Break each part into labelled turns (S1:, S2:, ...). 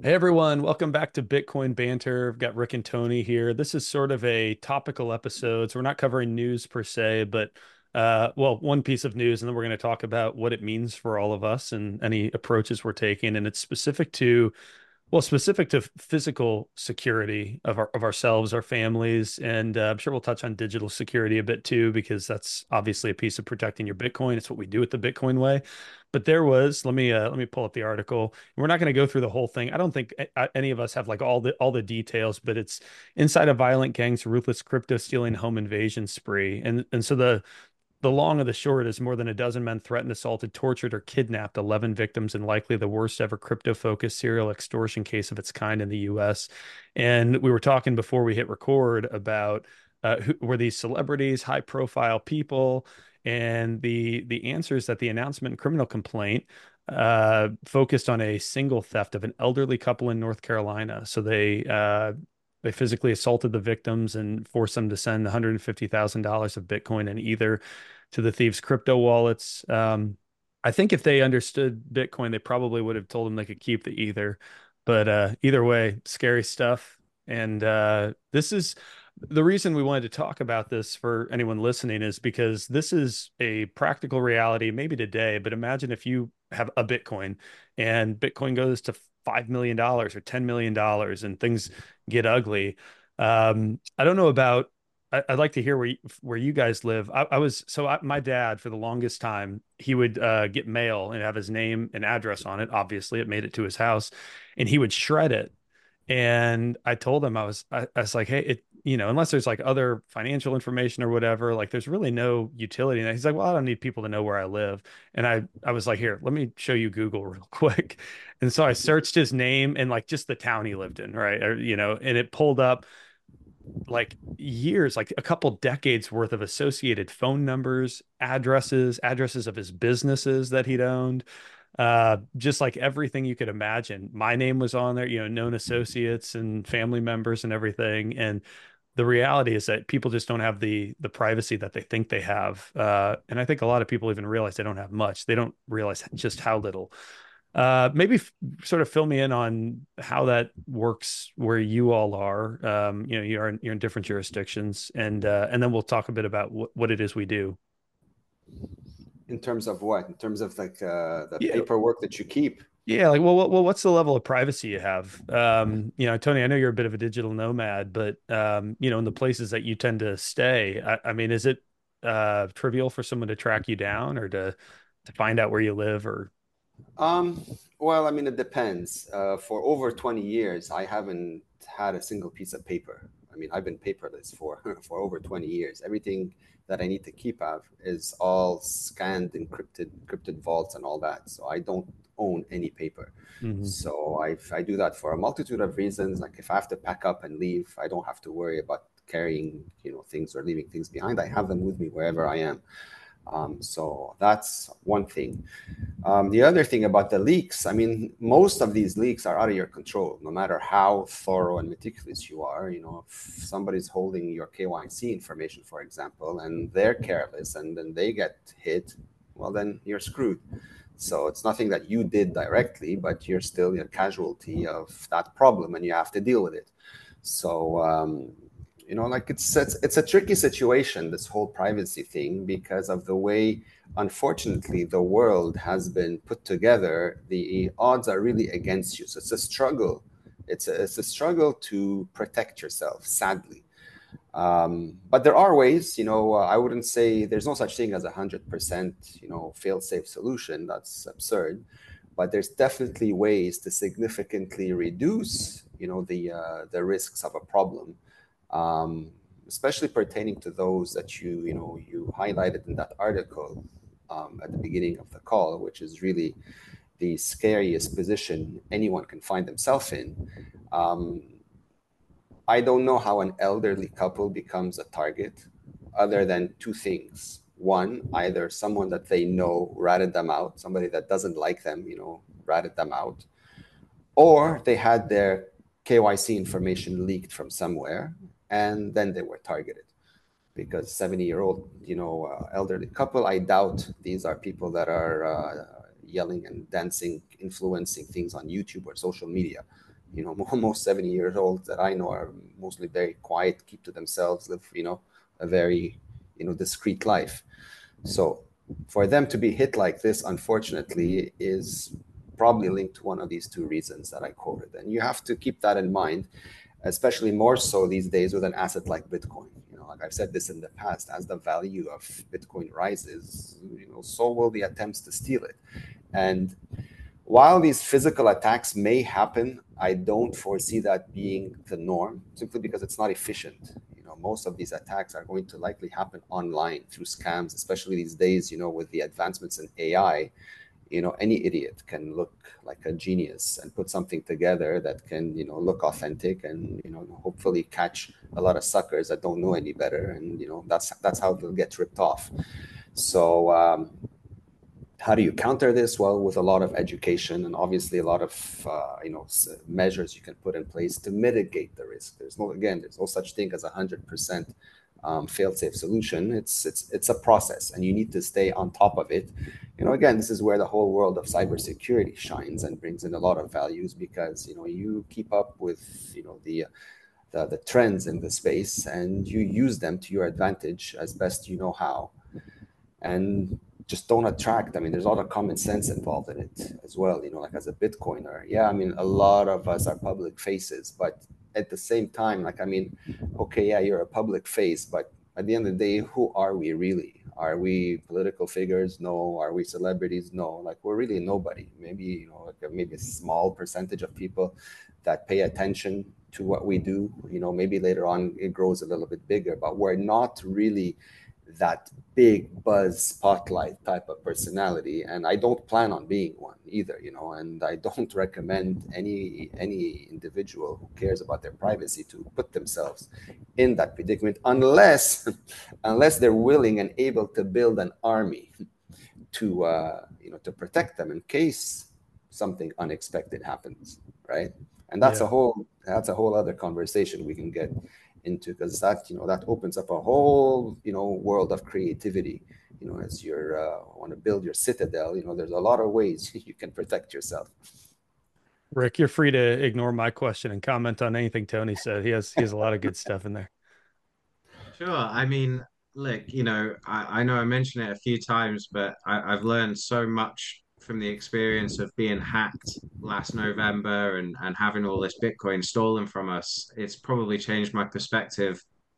S1: Hey everyone, welcome back to Bitcoin Banter. I've got Rick and Tony here. This is sort of a topical episode, so we're not covering news per se, but well, one piece of news, and then we're going to talk about what it means for all of us and any approaches we're taking. And it's specific to physical security of ourselves, our families, and I'm sure we'll touch on digital security a bit too, because that's obviously a piece of protecting your Bitcoin. It's what we do with the Bitcoin way. But let me pull up the article. We're not going to go through the whole thing. I don't think any of us have like all the details, but it's inside a violent gang's ruthless crypto stealing home invasion spree, and so the long of the short is more than a dozen men threatened, assaulted, tortured, or kidnapped 11 victims in likely the worst ever crypto focused serial extortion case of its kind in the US. And we were talking before we hit record about who were these celebrities, high profile people, and the answers that the announcement and criminal complaint focused on a single theft of an elderly couple in North Carolina. So they physically assaulted the victims and forced them to send $150,000 of Bitcoin in either to the thieves' crypto wallets. I think if they understood Bitcoin, they probably would have told them they could keep the Ether. But either way, scary stuff. And this is the reason we wanted to talk about this for anyone listening is because this is a practical reality, maybe today, but imagine if you have a Bitcoin and Bitcoin goes to $5 million or $10 million and things get ugly. I don't know about I'd like to hear where you guys live. My dad for the longest time he would get mail and have his name and address on it. Obviously, it made it to his house, and he would shred it. And I told him I was like, hey, unless there's like other financial information or whatever, like there's really no utility in that. He's like, well, I don't need people to know where I live. And I was like, here, let me show you Google real quick. And so I searched his name and like just the town he lived in, right? And it pulled up like years, like a couple decades worth of associated phone numbers, addresses of his businesses that he'd owned, just like everything you could imagine. My name was on there, known associates and family members and everything. And the reality is that people just don't have the privacy that they think they have. And I think a lot of people even realize they don't have much. They don't realize just how little. Maybe sort of fill me in on how that works where you all are. You're in different jurisdictions, and then we'll talk a bit about what it is we do.
S2: In terms of what? In terms of like the
S1: Yeah,
S2: paperwork that you keep?
S1: yeah. Like, well, what's the level of privacy you have? Tony, I know you're a bit of a digital nomad, but in the places that you tend to stay, I mean, is it trivial for someone to track you down or to find out where you live or?
S2: Um, well, I mean, it depends. For over 20 years, I haven't had a single piece of paper. I mean, I've been paperless for for over 20 years. Everything that I need to keep up is all scanned, encrypted vaults and all that. So I don't own any paper.
S1: Mhm.
S2: So I do that for a multitude of reasons. Like if I have to pack up and leave, I don't have to worry about carrying, things or leaving things behind. I have them with me wherever I am. So that's one thing. The other thing about the leaks, I mean, most of these leaks are out of your control, no matter how thorough and meticulous you are. If somebody's holding your KYC information, for example, and they're careless and then they get hit, well, then you're screwed. So it's nothing that you did directly, but you're still a casualty of that problem and you have to deal with it. So, like it's a tricky situation, this whole privacy thing, because of the way, unfortunately, the world has been put together. The odds are really against you. So it's a struggle. It's a struggle to protect yourself, sadly. But there are ways. I wouldn't say there's no such thing as 100%, fail-safe solution. That's absurd. But there's definitely ways to significantly reduce, the risks of a problem, um, especially pertaining to those that you highlighted in that article at the beginning of the call, which is really the scariest position anyone can find themselves in. Um, I don't know how an elderly couple becomes a target, other than two things. One, either someone that they know ratted them out, somebody that doesn't like them, ratted them out, or they had their KYC information leaked from somewhere and then they were targeted. Because 70-year-old, elderly couple, I doubt these are people that are yelling and dancing, influencing things on YouTube or social media. most 70 years old that I know are mostly very quiet, keep to themselves, live, a very, discreet life. So for them to be hit like this, unfortunately, is probably linked to one of these two reasons that I quoted. And you have to keep that in mind, especially more so these days with an asset like Bitcoin. Like I've said this in the past, as the value of Bitcoin rises, so will the attempts to steal it. And while these physical attacks may happen, I don't foresee that being the norm, simply because it's not efficient. Most of these attacks are going to likely happen online through scams, especially these days, with the advancements in AI. Any idiot can look like a genius and put something together that can, look authentic and, hopefully catch a lot of suckers that don't know any better. And, that's how they'll get ripped off. So, how do you counter this? Well, with a lot of education and obviously a lot of measures you can put in place to mitigate the risk. There's no such thing as 100% fail-safe solution. It's a process, and you need to stay on top of it. Again, this is where the whole world of cybersecurity shines and brings in a lot of values, because you keep up with the trends in the space, and you use them to your advantage as best you know how. And just don't attract. I mean, there's a lot of common sense involved in it as well. Like as a Bitcoiner, yeah, I mean, a lot of us are public faces, but at the same time, like, I mean, okay, yeah, you're a public face, but at the end of the day, who are we really? Are we political figures? No. Are we celebrities? No. Like, we're really nobody. Maybe, like maybe a small percentage of people that pay attention to what we do. Maybe later on it grows a little bit bigger, but we're not really that big buzz spotlight type of personality, and I don't plan on being one either. And I don't recommend any individual who cares about their privacy to put themselves in that predicament, unless they're willing and able to build an army to to protect them in case something unexpected happens, right? And that's a
S1: Yeah.
S2: whole other conversation we can get into, because that opens up a whole world of creativity. As you're want to build your citadel, there's a lot of ways you can protect yourself.
S1: Rick, you're free to ignore my question and comment on anything Tony said. He has a lot of good stuff in there.
S3: Sure. I mean, look, I know I mentioned it a few times, but I've learned so much from the experience of being hacked last November and having all this Bitcoin stolen from us. It's probably changed my perspective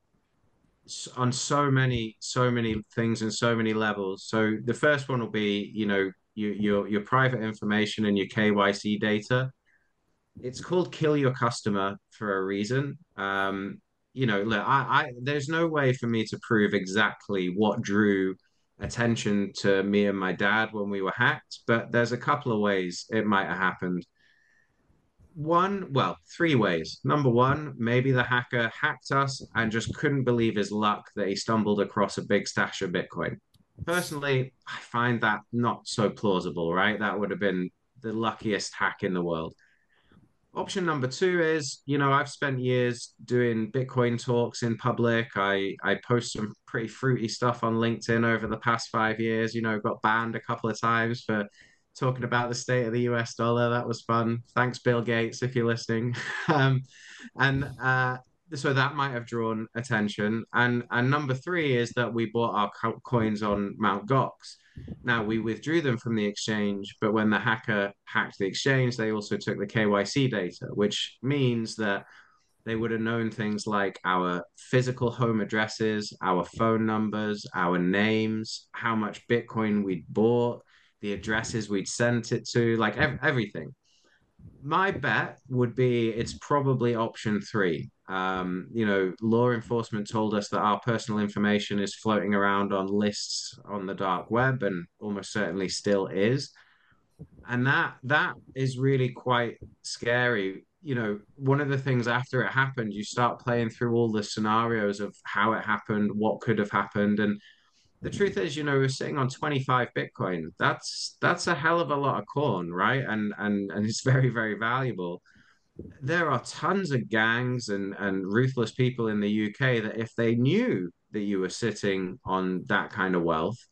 S3: on so many things and so many levels. So the first one will be, your private information and your KYC data. It's called kill your customer for a reason. Look, there's no way for me to prove exactly what drew attention to me and my dad when we were hacked, but there's a couple of ways it might have happened. Three ways. Number one, maybe the hacker hacked us and just couldn't believe his luck that he stumbled across a big stash of Bitcoin. Personally, I find that not so plausible, right? That would have been the luckiest hack in the world. Option number two is, I've spent years doing Bitcoin talks in public. I post some pretty fruity stuff on LinkedIn over the past 5 years. Got banned a couple of times for talking about the state of the US dollar. That was fun. Thanks, Bill Gates, if you're listening. And so that might have drawn attention. And number three is that we bought our coins on Mount Gox. Now, we withdrew them from the exchange, but when the hacker hacked the exchange, they also took the KYC data, which means that they would have known things like our physical home addresses, our phone numbers, our names, how much Bitcoin we'd bought, the addresses we'd sent it to, like everything. My bet would be it's probably option three. Law enforcement told us that our personal information is floating around on lists on the dark web and almost certainly still is. And that is really quite scary. One of the things after it happened, you start playing through all the scenarios of how it happened, what could have happened. And the truth is, we're sitting on 25 Bitcoin. That's a hell of a lot of corn, right? And it's very, very valuable. There are tons of gangs and ruthless people in the UK that if they knew that you were sitting on that kind of wealth,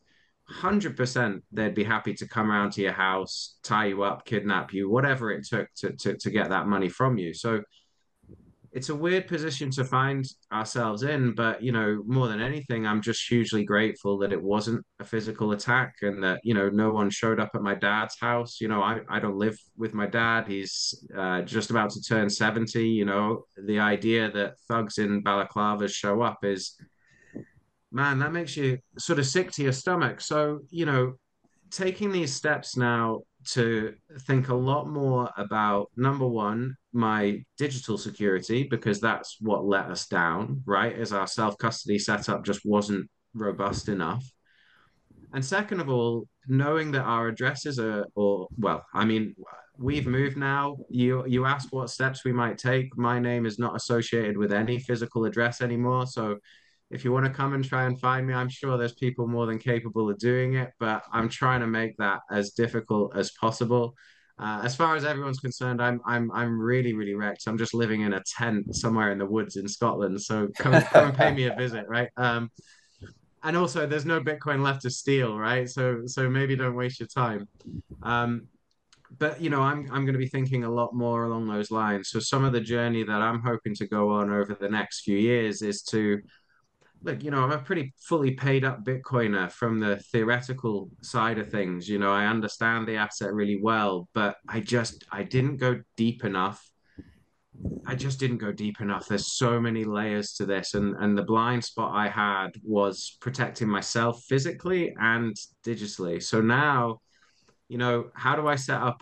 S3: 100% they'd be happy to come around to your house, tie you up, kidnap you, whatever it took to get that money from you. So it's a weird position to find ourselves in, but more than anything, I'm just hugely grateful that it wasn't a physical attack and that, no one showed up at my dad's house. I don't live with my dad. He's just about to turn 70. The idea that thugs in balaclavas show up is, man, that makes you sort of sick to your stomach. So, taking these steps now to think a lot more about number one, my digital security, because that's what let us down, right? As our self custody setup just wasn't robust enough. And second of all, knowing that our addresses are, or well, I mean, we've moved now. You asked what steps we might take. My name is not associated with any physical address anymore. So if you want to come and try and find me, I'm sure there's people more than capable of doing it, but I'm trying to make that as difficult as possible. As far as everyone's concerned, I'm really really wrecked. I'm just living in a tent somewhere in the woods in Scotland. So come and pay me a visit, right? And also there's no Bitcoin left to steal, right? So maybe don't waste your time. Um, but I'm going to be thinking a lot more along those lines. So some of the journey that I'm hoping to go on over the next few years is to look, I'm a pretty fully paid up Bitcoiner from the theoretical side of things. I understand the asset really well, but I didn't go deep enough. I just didn't go deep enough. There's so many layers to this, and the blind spot I had was protecting myself physically and digitally. So now, how do I set up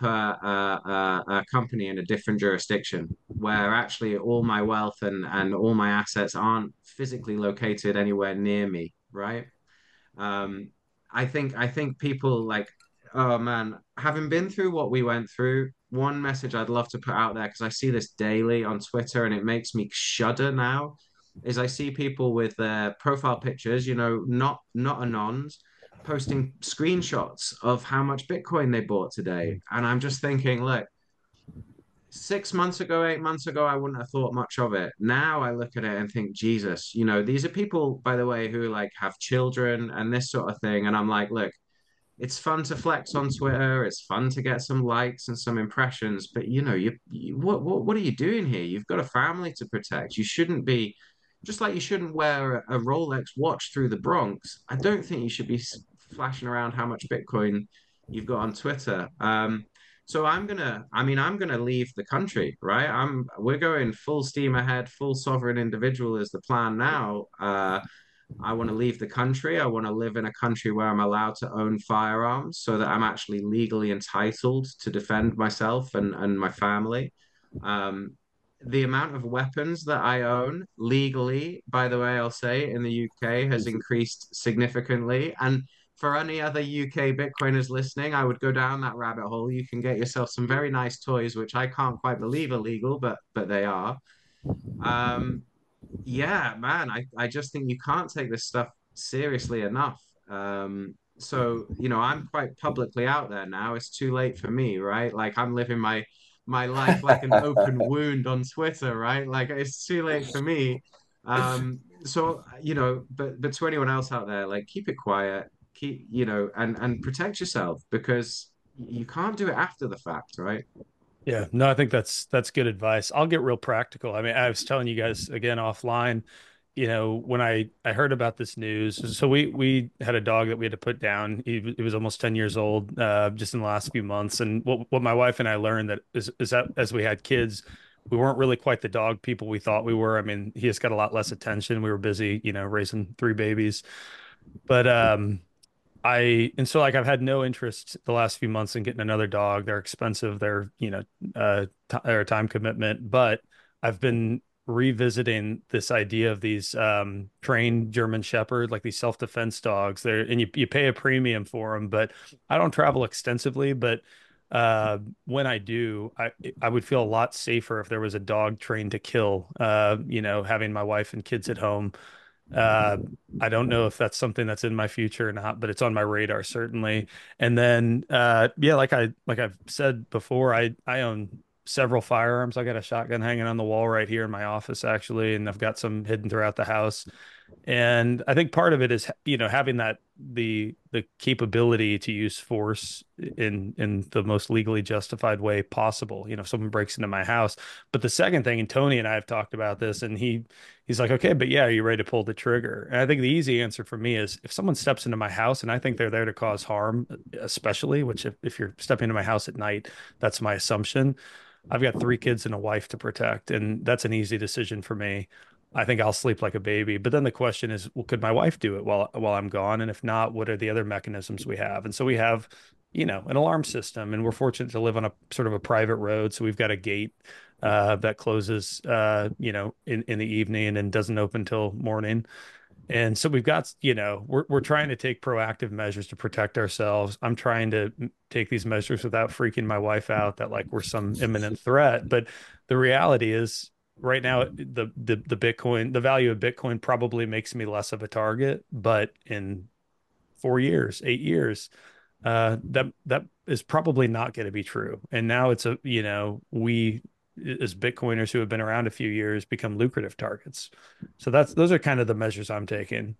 S3: a company in a different jurisdiction where actually all my wealth and all my assets aren't physically located anywhere near me, right? Um, I think people like, oh man, having been through what we went through, one message I'd love to put out there because I see this daily on Twitter and it makes me shudder now, is I see people with their profile pictures, not anons, posting screenshots of how much Bitcoin they bought today. And I'm just thinking, look, 6 months ago, 8 months ago, I wouldn't have thought much of it. Now I look at it and think, Jesus, these are people, by the way, who like have children and this sort of thing. And I'm like, look, it's fun to flex on Twitter. It's fun to get some likes and some impressions, but what are you doing here? You've got a family to protect. You shouldn't be just like you shouldn't wear a Rolex watch through the Bronx. I don't think you should be flashing around how much Bitcoin you've got on Twitter. So I'm gonna leave the country, right? We're going full steam ahead, full sovereign individual is the plan now. I want to leave the country. I want to live in a country where I'm allowed to own firearms so that I'm actually legally entitled to defend myself and my family. Um, the amount of weapons that I own legally, by the way, I'll say in the UK has increased significantly. And for any other UK Bitcoiners listening, I would go down that rabbit hole. You can get yourself some very nice toys, which I can't quite believe are legal, but they are. Um, yeah, man, I just think you can't take this stuff seriously enough. So, I'm quite publicly out there now. It's too late for me, right? Like I'm living my life like an open wound on Twitter, right? Like it's too late for me. So, but to anyone else out there, like keep it quiet, keep, and protect yourself because you can't do it after the fact, right?
S1: Yeah, no, I think that's good advice. I'll get real practical. I mean, I was telling you guys again offline, when I heard about this news. So we had a dog that we had to put down. He was almost 10 years old, just in the last few months. And what my wife and I learned is that as we had kids, we weren't really quite the dog people we thought we were. I mean, he just got a lot less attention. We were busy, raising three babies. But and so like I've had no interest the last few months in getting another dog. They're expensive. They're a time commitment, but I've been revisiting this idea of these trained German Shepherd, like these self-defense dogs. And you pay a premium for them, but I don't travel extensively, but when I do, I would feel a lot safer if there was a dog trained to kill, having my wife and kids at home. Uh, I don't know if that's something that's in my future or not, but it's on my radar certainly. And then, yeah, like I've said before, I own several firearms. I got a shotgun hanging on the wall right here in my office actually, and I've got some hidden throughout the house. And I think part of it is, having the capability to use force in the most legally justified way possible. If someone breaks into my house. But the second thing, and Tony and I have talked about this, and he's like, okay, but yeah, are you ready to pull the trigger? And I think the easy answer for me is if someone steps into my house and I think they're there to cause harm, especially, which if you're stepping into my house at night, that's my assumption. I've got three kids and a wife to protect, and that's an easy decision for me. I think I'll sleep like a baby. But then the question is, well, could my wife do it while I'm gone? And if not, what are the other mechanisms we have? And so we have, an alarm system, and we're fortunate to live on a sort of a private road. So we've got a gate that closes, in the evening and doesn't open till morning. And so we've got, we're trying to take proactive measures to protect ourselves. I'm trying to take these measures without freaking my wife out that like we're some imminent threat. But the reality is right now the Bitcoin, the value of Bitcoin probably makes me less of a target, but in 4 years, 8 years, that is probably not going to be true. And now it's we as Bitcoiners who have been around a few years become lucrative targets. So those are kind of the measures I'm taking.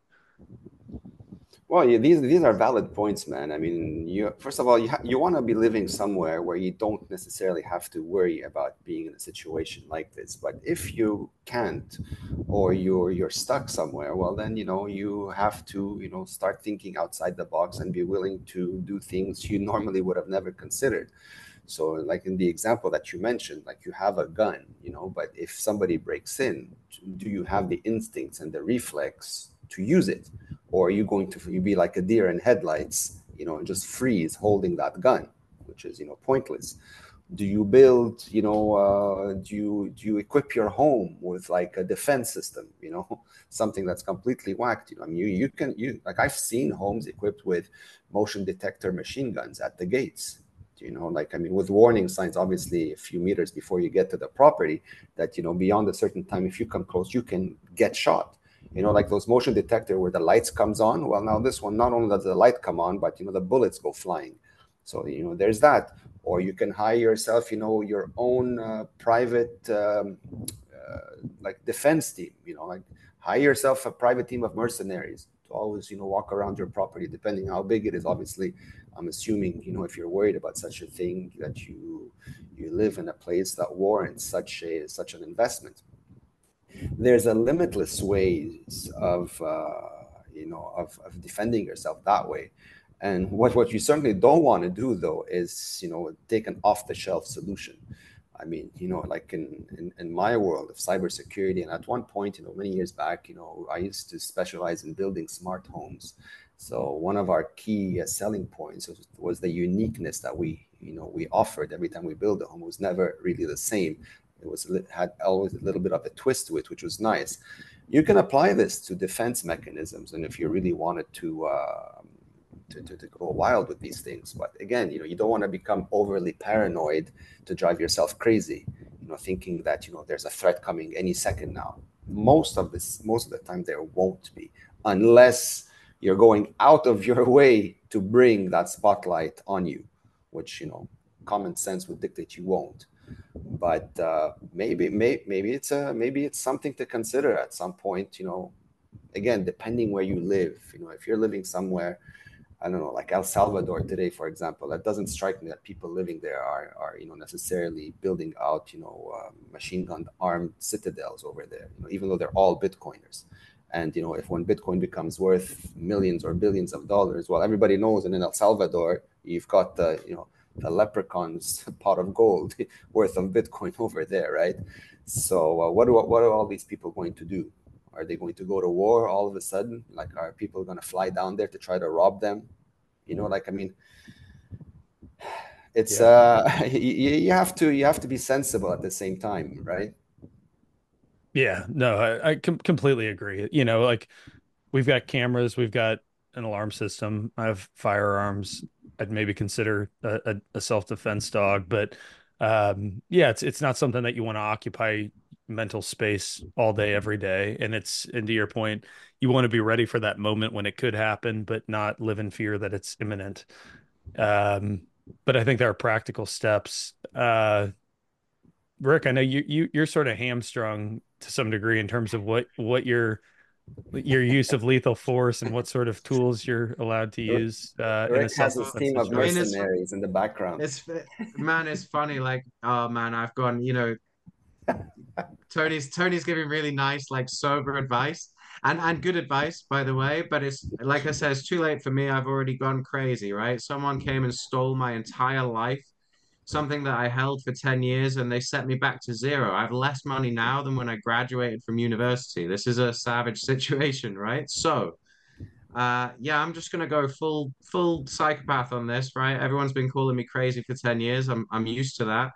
S2: Well, yeah, these are valid points, man. I mean, you first of all, you want to be living somewhere where you don't necessarily have to worry about being in a situation like this. But if you can't, or you're stuck somewhere, well, then you have to start thinking outside the box and be willing to do things you normally would have never considered. So, like in the example that you mentioned, like you have a gun, but if somebody breaks in, do you have the instincts and the reflex to use it? Or are you going to you be like a deer in headlights, and just freeze holding that gun, which is, pointless? Do you build, do you equip your home with like a defense system, something that's completely whacked? I mean, you like I've seen homes equipped with motion detector machine guns at the gates, like, I mean, with warning signs, obviously, a few meters before you get to the property, that, beyond a certain time, if you come close, you can get shot. Like those motion detector where the lights comes on. Well, now this one, not only does the light come on, but, the bullets go flying. So, there's that. Or you can hire yourself, your own private, like defense team, like hire yourself a private team of mercenaries to always, walk around your property, depending how big it is. Obviously, I'm assuming, if you're worried about such a thing, that you live in a place that warrants such an investment. There's a limitless ways of of defending yourself that way. And what you certainly don't want to do, though, is take an off-the-shelf solution. I mean, like in my world of cybersecurity, and at one point, many years back, I used to specialize in building smart homes. So one of our key selling points was the uniqueness that we offered every time we build a home. It was never really the same. Had always a little bit of a twist to it, which was nice. You can apply this to defense mechanisms, and if you really wanted to go wild with these things. But again, you don't want to become overly paranoid to drive yourself crazy, thinking that, there's a threat coming any second now. Most of the time there won't be, unless you're going out of your way to bring that spotlight on you, which, common sense would dictate you won't. But maybe it's something to consider at some point, again, depending where you live. If you're living somewhere, I don't know, like El Salvador today, for example, that doesn't strike me that people living there are necessarily building out, machine gun armed citadels over there, even though they're all Bitcoiners. And, if when Bitcoin becomes worth millions or billions of dollars, well, everybody knows, and in El Salvador, you've got the leprechaun's pot of gold worth of Bitcoin over there, right? So what are all these people going to do? Are they going to go to war all of a sudden? Like, are people going to fly down there to try to rob them? Like, I mean, it's
S1: Yeah.
S2: you have to be sensible at the same time, right?
S1: Yeah, no, I completely agree. Like we've got cameras, we've got an alarm system. I have firearms. I'd maybe consider a self-defense dog, but yeah, it's not something that you want to occupy mental space all day, every day. And to your point, you want to be ready for that moment when it could happen, but not live in fear that it's imminent. Um, but I think there are practical steps. Rick, I know you're sort of hamstrung to some degree in terms of what you're your use of lethal force and what sort of tools you're allowed to use in a
S2: Rick has his
S1: self-defense
S2: team of
S3: I mean,
S1: situation.
S2: mercenaries in the background.
S3: it's man, it's funny. Like, oh man, I've gone. Tony's giving really nice, like sober advice and good advice, by the way. But it's like I said, it's too late for me. I've already gone crazy, right? Someone came and stole my entire life, something that I held for 10 years, and they set me back to zero. I have less money now than when I graduated from university. This is a savage situation, right? So, yeah, I'm just gonna go full psychopath on this, right? Everyone's been calling me crazy for 10 years. I'm used to that.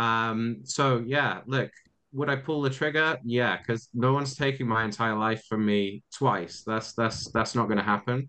S3: So yeah, look, would I pull the trigger? Yeah, because no one's taking my entire life from me twice. That's not gonna happen.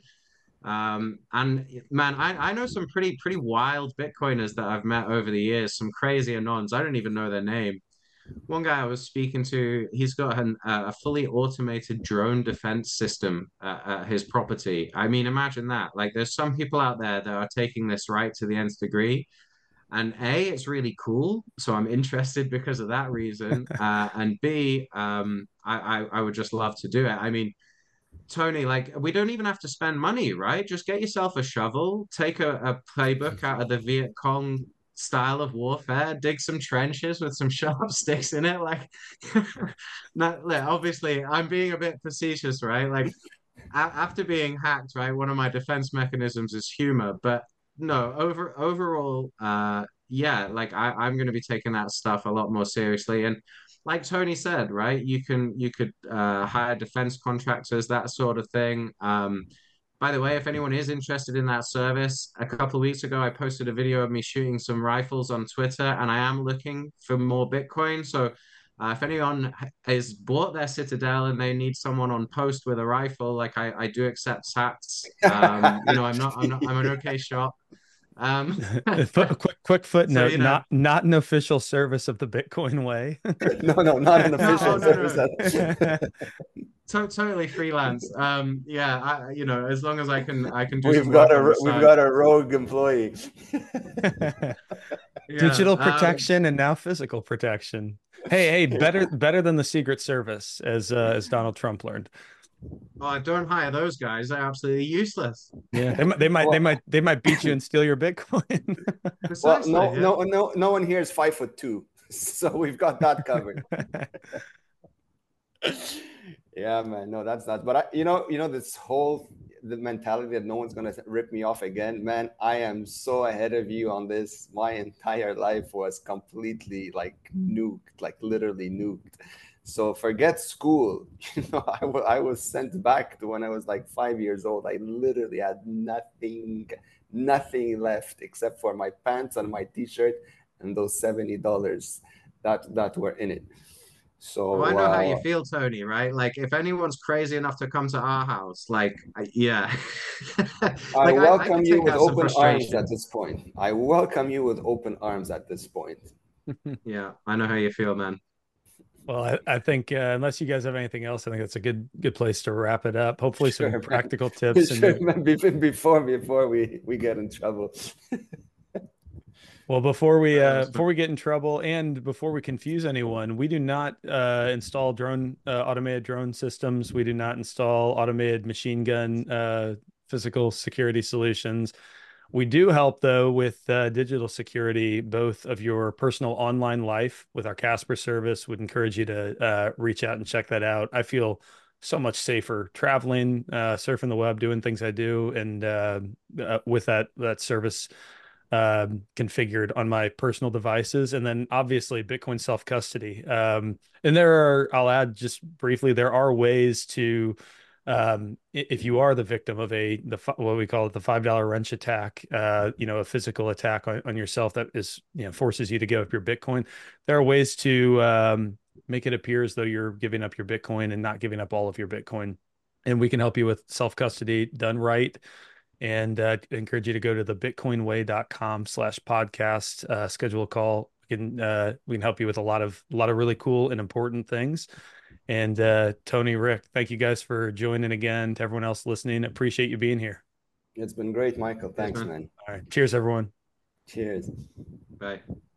S3: And man, I know some pretty wild Bitcoiners that I've met over the years, some crazy anons. I don't even know their name. One guy I was speaking to, he's got a fully automated drone defense system at his property. I mean, imagine that. Like, there's some people out there that are taking this right to the nth degree. And A, it's really cool. So I'm interested because of that reason. And B, I would just love to do it. I mean, Tony, like, we don't even have to spend money, right? Just get yourself a shovel, take a playbook out of the Viet Cong style of warfare, dig some trenches with some sharp sticks in it. Like, not, like, obviously, I'm being a bit facetious, right? Like, after being hacked, right, one of my defense mechanisms is humor, but no, overall, yeah, like I'm going to be taking that stuff a lot more seriously. And like Tony said, right, you could hire defense contractors, that sort of thing. By the way, if anyone is interested in that service, a couple of weeks ago, I posted a video of me shooting some rifles on Twitter, and I am looking for more Bitcoin. So if anyone has bought their Citadel and they need someone on post with a rifle, like I do accept sats. I'm an okay shot. Um,
S1: Quick
S3: so
S1: footnote, not an official service of the Bitcoin way.
S2: No, not an
S3: no, oh
S2: official
S3: no,
S2: service.
S3: no, totally freelance. Yeah, as long as I can do some work on the
S2: We've
S3: side.
S2: got a rogue employee.
S3: Yeah.
S1: Digital protection and now physical protection. Hey, better than the Secret Service, as Donald Trump learned.
S3: Oh, don't hire those guys. They're absolutely useless.
S1: Yeah, they might beat you and steal your Bitcoin.
S2: Well,
S3: Precisely. Yeah.
S2: no one here is 5'2", so we've got that covered. Yeah, man. No, that's not. But this whole the mentality that no one's gonna rip me off again, man. I am so ahead of you on this. My entire life was completely like nuked, like literally nuked. So forget school. I was sent back to when I was like 5 years old. I literally had nothing left except for my pants and my t-shirt and those $70 that were in it.
S3: Well, I
S2: So
S3: know how you feel, Tony, right? Like, if anyone's crazy enough to come to our house, like, yeah,
S2: I
S3: like I
S2: welcome
S3: could
S2: you
S3: take
S2: with
S3: out some
S2: open arms
S3: frustration.
S2: at this point. I welcome you with open arms at this point.
S3: Yeah, I know how you feel, man.
S1: Well, I think unless you guys have anything else, I think that's a good place to wrap it up. Hopefully, some
S2: Sure, man.
S1: practical tips
S2: Sure,
S1: and
S2: man. Before we get in trouble.
S1: well,
S3: That's
S1: before we get in trouble and before we confuse anyone, we do not install automated drone systems. We do not install automated machine gun physical security solutions. We do help though with digital security, both of your personal online life with our Casper service. Would encourage you to reach out and check that out. I feel so much safer traveling, surfing the web, doing things I do, and with that service configured on my personal devices. And then obviously Bitcoin self custody. And I'll add just briefly, there are ways to, if you are the victim of what we call it, the $5 wrench attack, a physical attack on yourself that is, forces you to give up your Bitcoin. There are ways to make it appear as though you're giving up your Bitcoin and not giving up all of your Bitcoin. And we can help you with self custody done right. And encourage you to go to the bitcoinway.com/podcast, schedule a call. We can help you with a lot of really cool and important things. And Tony, Rick, thank you guys for joining again. To everyone else listening, appreciate you being here.
S2: It's been great, Michael.
S3: Yes,
S2: Thanks,
S3: man.
S2: man.
S1: All right. Cheers, everyone.
S2: Cheers.
S3: Bye.